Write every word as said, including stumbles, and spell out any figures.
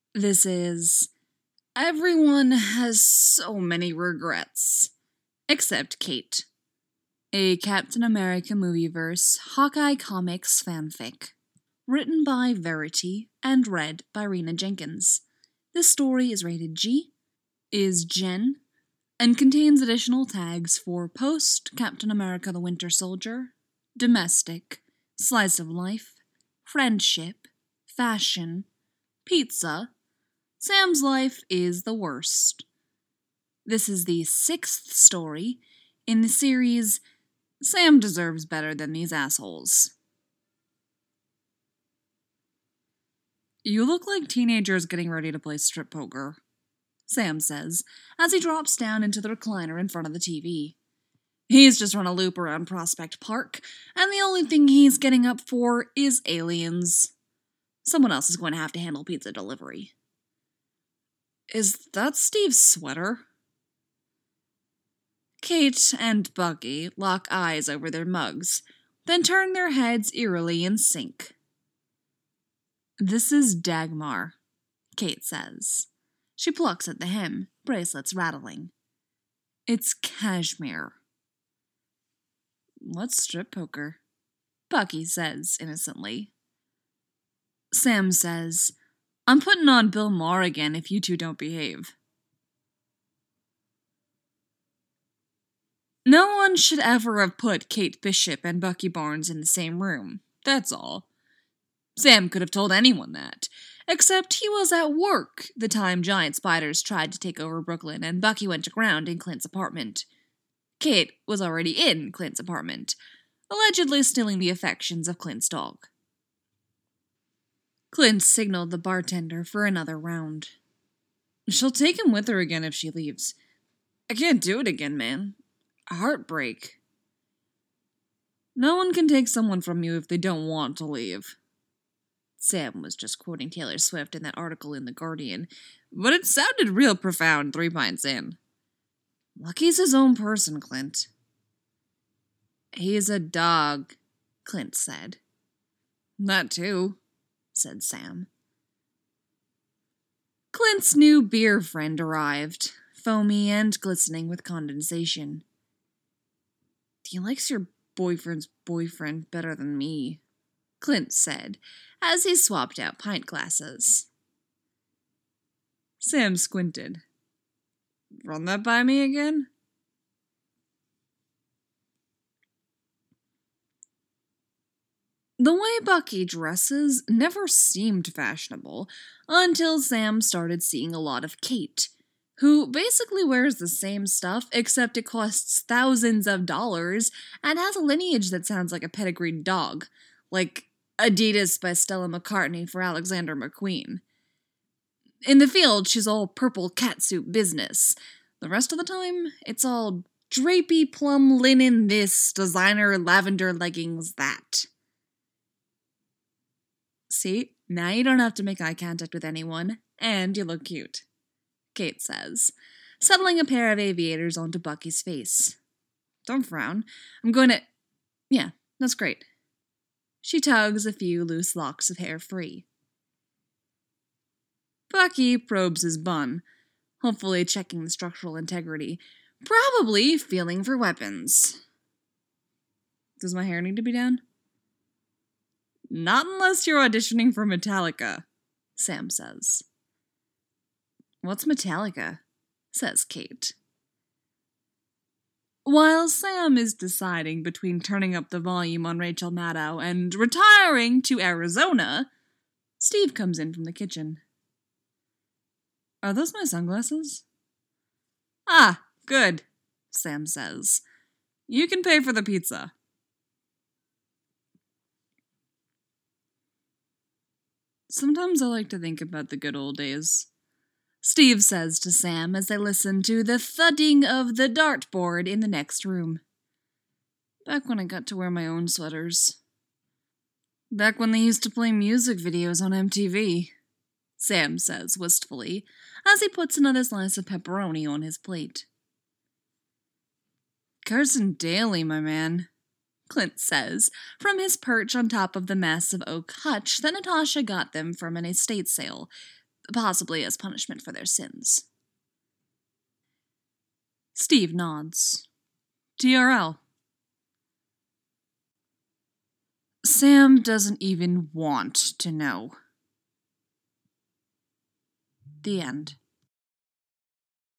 This is Everyone Has So Many Regrets, except Kate. A Captain America Movieverse Hawkeye Comics fanfic. Written by Verity and read by Rena Jenkins. This story is rated G, is Gen, and contains additional tags for post Captain America the Winter Soldier, domestic, slice of life, friendship, fashion, pizza, Sam's life is the worst. This is the sixth story in the series Sam Deserves Better Than These Assholes. You look like teenagers getting ready to play strip poker, Sam says, as he drops down into the recliner in front of the T V. He's just run a loop around Prospect Park, and the only thing he's getting up for is aliens. Someone else is going to have to handle pizza delivery. Is that Steve's sweater? Kate and Bucky lock eyes over their mugs, then turn their heads eerily in sync. This is Dagmar, Kate says. She plucks at the hem, bracelets rattling. It's cashmere. What's strip poker? Bucky says innocently. Sam says, I'm putting on Bill Maher again if you two don't behave. No one should ever have put Kate Bishop and Bucky Barnes in the same room, that's all. Sam could have told anyone that, except he was at work the time giant spiders tried to take over Brooklyn and Bucky went aground in Clint's apartment. Kate was already in Clint's apartment, allegedly stealing the affections of Clint's dog. Clint signaled the bartender for another round. She'll take him with her again if she leaves. I can't do it again, man. Heartbreak. No one can take someone from you if they don't want to leave. Sam was just quoting Taylor Swift in that article in The Guardian, but it sounded real profound three pints in. Lucky's his own person, Clint. He's a dog, Clint said. That too, said Sam. Clint's new beer friend arrived, foamy and glistening with condensation. He likes your boyfriend's boyfriend better than me, Clint said, as he swapped out pint glasses. Sam squinted. Run that by me again? The way Bucky dresses never seemed fashionable until Sam started seeing a lot of Kate, who basically wears the same stuff except it costs thousands of dollars and has a lineage that sounds like a pedigreed dog, like Adidas by Stella McCartney for Alexander McQueen. In the field, she's all purple catsuit business. The rest of the time, it's all drapey plum linen this, designer lavender leggings that. See, now you don't have to make eye contact with anyone, and you look cute, Kate says, settling a pair of aviators onto Bucky's face. Don't frown. I'm going to... Yeah, that's great. She tugs a few loose locks of hair free. Bucky probes his bun, hopefully checking the structural integrity, probably feeling for weapons. Does my hair need to be down? Not unless you're auditioning for Metallica, Sam says. What's Metallica? Says Kate. While Sam is deciding between turning up the volume on Rachel Maddow and retiring to Arizona, Steve comes in from the kitchen. Are those my sunglasses? Ah, good, Sam says. You can pay for the pizza. Sometimes I like to think about the good old days, Steve says to Sam as they listen to the thudding of the dartboard in the next room. Back when I got to wear my own sweaters. Back when they used to play music videos on M T V, Sam says wistfully, as he puts another slice of pepperoni on his plate. Carson Daly, my man, Clint says, from his perch on top of the massive oak hutch that Natasha got them from an estate sale. possibly as punishment for their sins. Steve nods. T R L. Sam doesn't even want to know. The end.